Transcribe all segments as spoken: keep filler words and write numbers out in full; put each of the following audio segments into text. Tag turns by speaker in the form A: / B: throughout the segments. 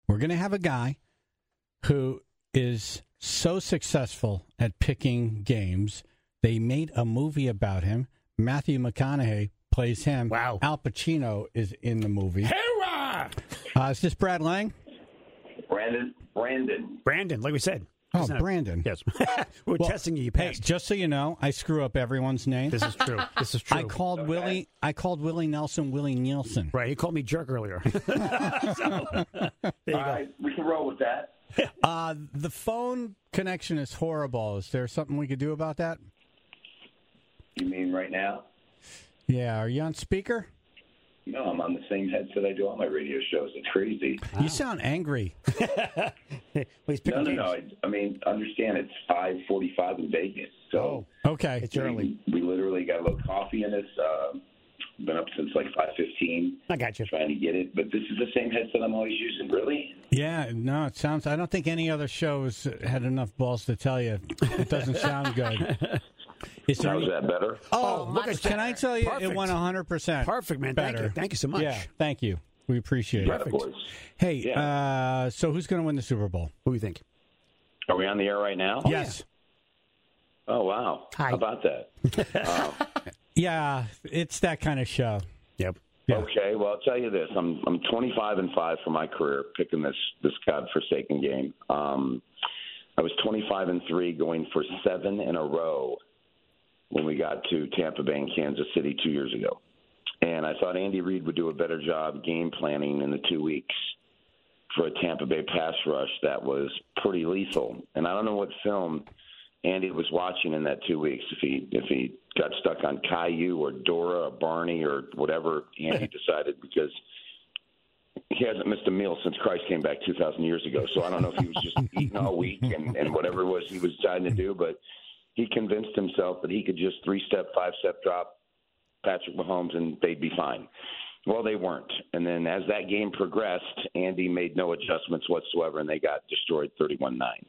A: We're going to have a guy who is so successful at picking games. They made a movie about him. Matthew McConaughey plays him.
B: Wow.
A: Al Pacino is in the movie.
B: Hurrah!
A: Uh, is this Brad Lang?
C: Brandon. Brandon.
B: Brandon, like we said.
A: Oh,
B: Isn't it?
A: Brandon.
B: Yes. We're
A: Well,
B: testing you. You
A: Hey,
B: passed.
A: just so you know, I screw up everyone's name.
B: This is true. This is true.
A: I called Willie. I called Willie Nelson Willie Nielsen.
B: Right. He called me jerk earlier. So, there you
C: All
B: go.
C: right, we can roll with that.
A: Uh, the phone connection is horrible. Is there something we could do about that?
C: You mean right now?
A: Yeah. Are you on speaker?
C: No, I'm on the same headset I do all my radio shows. It's crazy.
A: You sound angry.
B: Well, he's
C: No,
B: picking
C: no, no.
B: games.
C: I, I mean, understand it's five forty-five in Vegas. So
A: Okay.
B: It's early.
C: we, we literally got a little coffee in us. Uh, been up since like five fifteen.
B: I got you.
C: Trying to get it, but this is the same headset I'm always using. Really?
A: Yeah. No, it sounds. I don't think any other shows had enough balls to tell you it doesn't sound good. Is there
C: How's
A: any-
C: that better?
A: Oh,
B: Oh, look
A: look,
B: at
A: can
B: that.
A: I tell you,
B: Perfect.
A: it went one hundred percent.
B: Perfect, man.
A: Better.
B: Thank you. Thank you so much.
A: Yeah, thank you. We appreciate
C: Right,
A: it.
C: of course.
A: Hey,
C: Yeah.
A: uh, so who's going to win the Super Bowl?
B: Who do you think?
C: Are we on the air right now?
A: yes.
C: Oh wow.
B: Hi.
C: How about that? Oh.
A: Yeah, it's that kind of show.
B: Yep.
A: Yeah.
C: Okay, well, I'll tell you this: I'm I'm twenty-five and five for my career picking this this godforsaken game. Um, I was twenty-five and three going for seven in a row when we got to Tampa Bay and Kansas City two years ago, and I thought Andy Reid would do a better job game planning in the two weeks for a Tampa Bay pass rush that was pretty lethal. And I don't know what film Andy was watching in that two weeks. If he if he got stuck on Caillou or Dora or Barney or whatever Andy decided, because he hasn't missed a meal since Christ came back two thousand years ago. So I don't know if he was just eating all week and, and whatever it was he was deciding to do, but he convinced himself that he could just three-step, five-step drop Patrick Mahomes and they'd be fine. Well, they weren't. And then as that game progressed, Andy made no adjustments whatsoever, and they got destroyed thirty-one nine.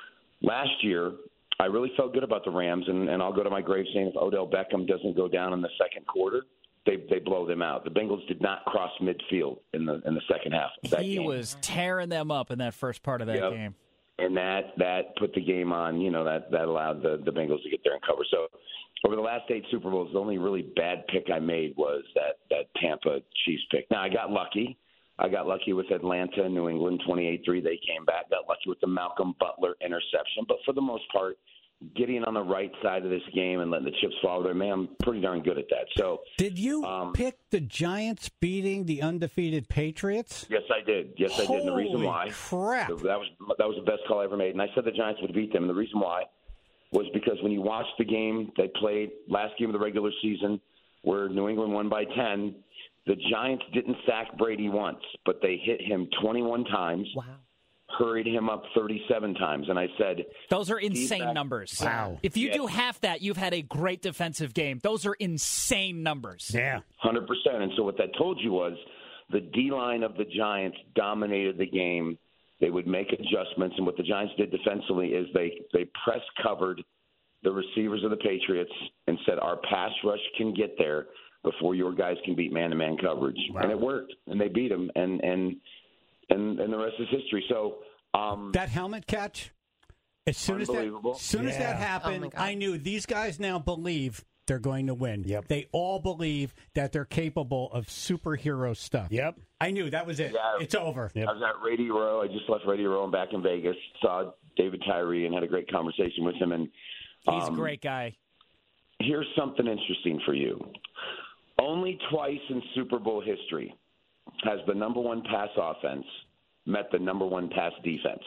C: Last year, I really felt good about the Rams, and, and I'll go to my grave saying if Odell Beckham doesn't go down in the second quarter, they they blow them out. The Bengals did not cross midfield in the in the second half of that
D: He
C: game.
D: was tearing them up in that first part of that
C: Yep.
D: game.
C: And that that put the game on, you know, that, that allowed the, the Bengals to get there and cover. So over the last eight Super Bowls, the only really bad pick I made was that, that Tampa Chiefs pick. Now, I got lucky. I got lucky with Atlanta and New England, twenty-eight three. They came back. Got lucky with the Malcolm Butler interception. But for the most part, getting on the right side of this game and letting the chips fall there, man, I'm pretty darn good at that. So
A: Did you
C: Um,
A: pick the Giants beating the undefeated Patriots?
C: yes, I did. Yes, I did. And the reason
A: Holy
C: why
A: crap.
C: that was that was the best call I ever made. And I said the Giants would beat them. And the reason why was because when you watch the game they played last game of the regular season, where New England won by ten, the Giants didn't sack Brady once, but they hit him twenty-one times.
D: Wow.
C: Hurried him up thirty-seven times, and I said,
D: Those are insane
C: back-
D: numbers.
B: Wow.
D: If you
C: Yes.
D: do half that, you've had a great defensive game. Those are insane numbers.
B: Yeah.
C: one hundred percent. And so what that told you was the D-line of the Giants dominated the game. They would make adjustments, and what the Giants did defensively is they, they press covered the receivers of the Patriots and said, our pass rush can get there before your guys can beat man-to-man coverage.
B: Wow.
C: And it worked, and they beat them, and and and, and the rest is history. So um,
A: That helmet catch, as soon as that,
C: Unbelievable.
A: as soon as that
B: Yeah.
E: Oh, my
A: happened,
E: God.
A: I knew these guys now believe they're going to win.
B: Yep.
A: They all believe that they're capable of superhero stuff.
B: Yep.
A: I knew that was it.
C: Yeah.
A: It's over.
B: Yep.
C: I was at Radio Row. I just left Radio Row and back in Vegas. Saw David Tyree and had a great conversation with him. And
D: He's a
C: um,
D: great guy.
C: Here's something interesting for you. Only twice in Super Bowl history has the number one pass offense met the number one pass defense.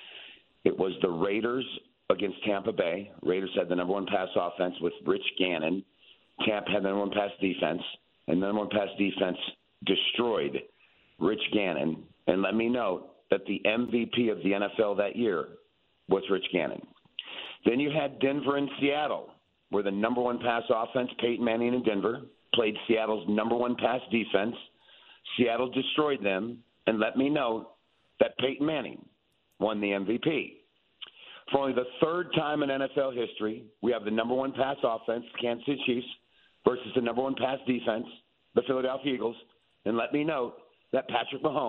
C: It was the Raiders against Tampa Bay. Raiders had the number one pass offense with Rich Gannon. Tampa had the number one pass defense, and the number one pass defense destroyed Rich Gannon. And let me note that the M V P of the N F L that year was Rich Gannon. Then you had Denver and Seattle, where the number one pass offense, Peyton Manning in Denver, played Seattle's number one pass defense. Seattle destroyed them. And let me note that Peyton Manning won the M V P. For only the third time in N F L history, we have the number one pass offense, Kansas City Chiefs, versus the number one pass defense, the Philadelphia Eagles. And let me note that Patrick Mahomes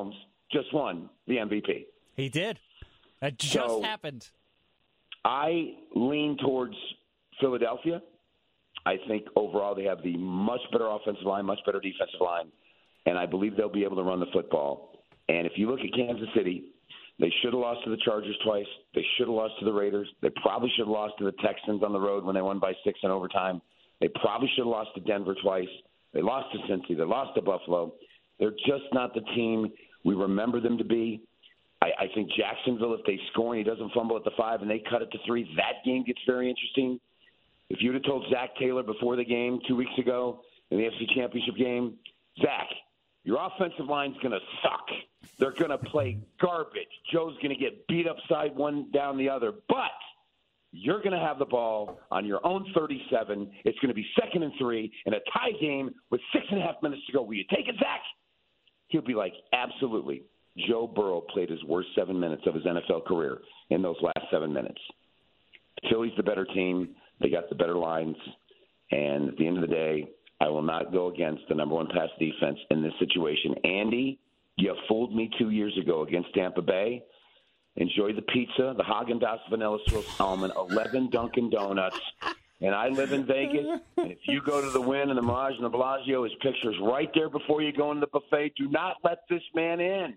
C: just won the M V P.
D: He did. That just
C: So-
D: happened.
C: I lean towards Philadelphia. I think overall they have the much better offensive line, much better defensive line, and I believe they'll be able to run the football. And if you look at Kansas City, they should have lost to the Chargers twice. They should have lost to the Raiders. They probably should have lost to the Texans on the road when they won by six in overtime. They probably should have lost to Denver twice. They lost to Cincy. They lost to Buffalo. They're just not the team we remember them to be. I, I think Jacksonville, if they score and he doesn't fumble at the five and they cut it to three, that game gets very interesting. If you'd have told Zach Taylor before the game two weeks ago in the A F C Championship game, Zach, your offensive line's going to suck. They're going to play garbage. Joe's going to get beat upside one down the other. But you're going to have the ball on your own thirty-seven. It's going to be second and three in a tie game with six and a half minutes to go. Will you take it, Zach? He'll be like, absolutely. Joe Burrow played his worst seven minutes of his N F L career in those last seven minutes. Philly's the better team. They got the better lines. And at the end of the day, I will not go against the number one pass defense in this situation. Andy, you fooled me two years ago against Tampa Bay. Enjoy the pizza, the Haagen-Dazs Vanilla Swiss Almond, eleven Dunkin' Donuts. And I live in Vegas. And if you go to the Wynn and the Mirage and the Bellagio, his picture's right there before you go into the buffet. Do not let this man in.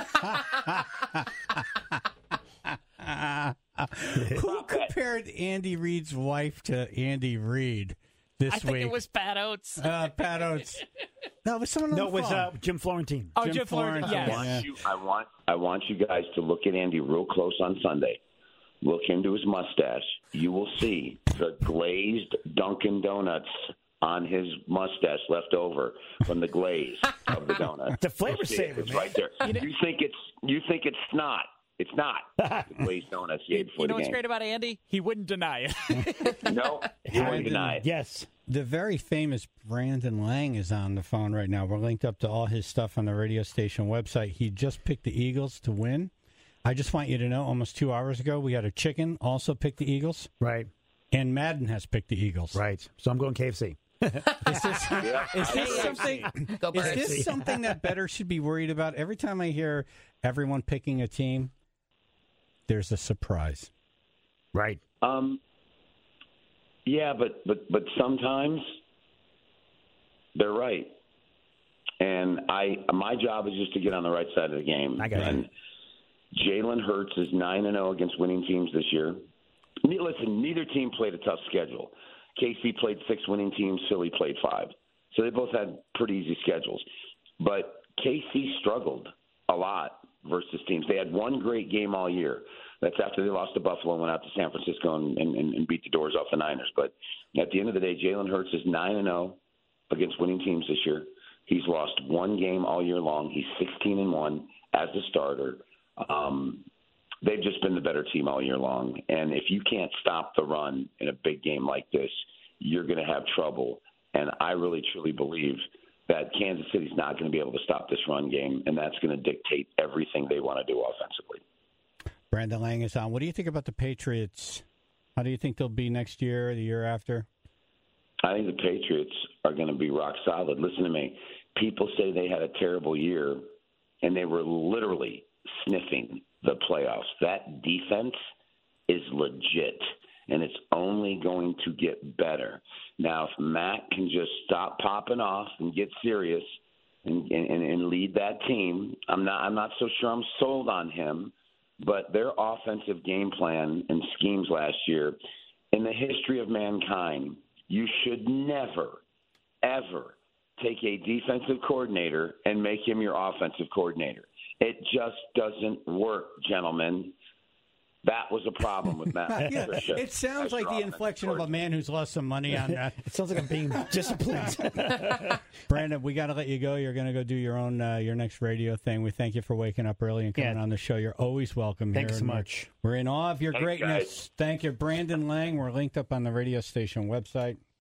A: Who compared Andy Reid's wife to Andy Reid this
D: I think
A: week?
D: it was Pat Oates.
A: uh, Pat Oates. No, it was someone on
B: No,
A: the
B: it was
A: phone.
B: uh, Jim Florentine.
D: Oh,
A: Jim
D: Jim Florentine.
A: Florentine.
D: Yes.
C: I
A: Yeah.
C: want, you, I want I want you guys to look at Andy real close on Sunday. Look into his mustache. You will see the glazed Dunkin' Donuts on his mustache left over from the glaze of the donut.
B: The flavor
C: You'll see it.
B: saver,
C: It's
B: man.
C: right there. You think it's you think it's snot. It's not. The glazed donuts you
D: You,
C: ate before
D: you know
C: the
D: what's
C: game.
D: great about Andy? He wouldn't deny it.
C: No, he wouldn't deny it.
B: Yes.
A: The very famous Brandon Lang is on the phone right now. We're linked up to all his stuff on the radio station website. He just picked the Eagles to win. I just want you to know, almost two hours ago, we had a chicken also pick the Eagles,
B: Right.
A: and Madden has picked the Eagles.
B: Right. So I'm going K F C.
A: Is this,
C: Yeah.
A: is this something?
E: Go
A: Is
E: Birds.
A: this something that better should be worried about? Every time I hear everyone picking a team, there's a surprise.
B: Right.
C: Um, yeah, but, but but sometimes they're right, and I my job is just to get on the right side of the game.
B: I got it.
C: and Jalen Hurts is nine and zero against winning teams this year. Ne- Listen, neither team played a tough schedule. K C played six winning teams. Philly played five, so they both had pretty easy schedules. But K C struggled a lot versus teams. They had one great game all year. That's after they lost to Buffalo and went out to San Francisco and, and, and beat the doors off the Niners. But at the end of the day, Jalen Hurts is nine and zero against winning teams this year. He's lost one game all year long. He's sixteen and one as a starter. Um, they've just been the better team all year long. And if you can't stop the run in a big game like this, you're going to have trouble. And I really, truly believe that Kansas City's not going to be able to stop this run game, and that's going to dictate everything they want to do offensively.
A: Brandon Lang is on. What do you think about the Patriots? How do you think they'll be next year, the year after?
C: I think the Patriots are going to be rock solid. Listen to me. People say they had a terrible year, and they were literally sniffing the playoffs. That defense is legit, and it's only going to get better. Now, if Matt can just stop popping off and get serious and, and, and lead that team, I'm not I'm not so sure I'm sold on him. But their offensive game plan and schemes last year, in the history of mankind, you should never, ever take a defensive coordinator and make him your offensive coordinator. It just doesn't work, gentlemen. That was a problem with Matt
A: Yeah,
C: Patricia.
A: it sounds
C: as
A: like
C: your
A: the
C: offensive
A: inflection of a
C: coordinator.
A: man who's lost some money on that.
B: It sounds like I'm being disciplined.
A: Brandon, we got to let you go. You're going to go do your own uh, your next radio thing. We thank you for waking up early and coming
B: Yeah.
A: on the show. You're always welcome
B: Thanks
A: here.
B: so
A: And we're-
B: much.
A: We're in awe of your
C: Thanks,
A: greatness.
C: guys.
A: Thank you, Brandon Lang. We're linked up on the radio station website.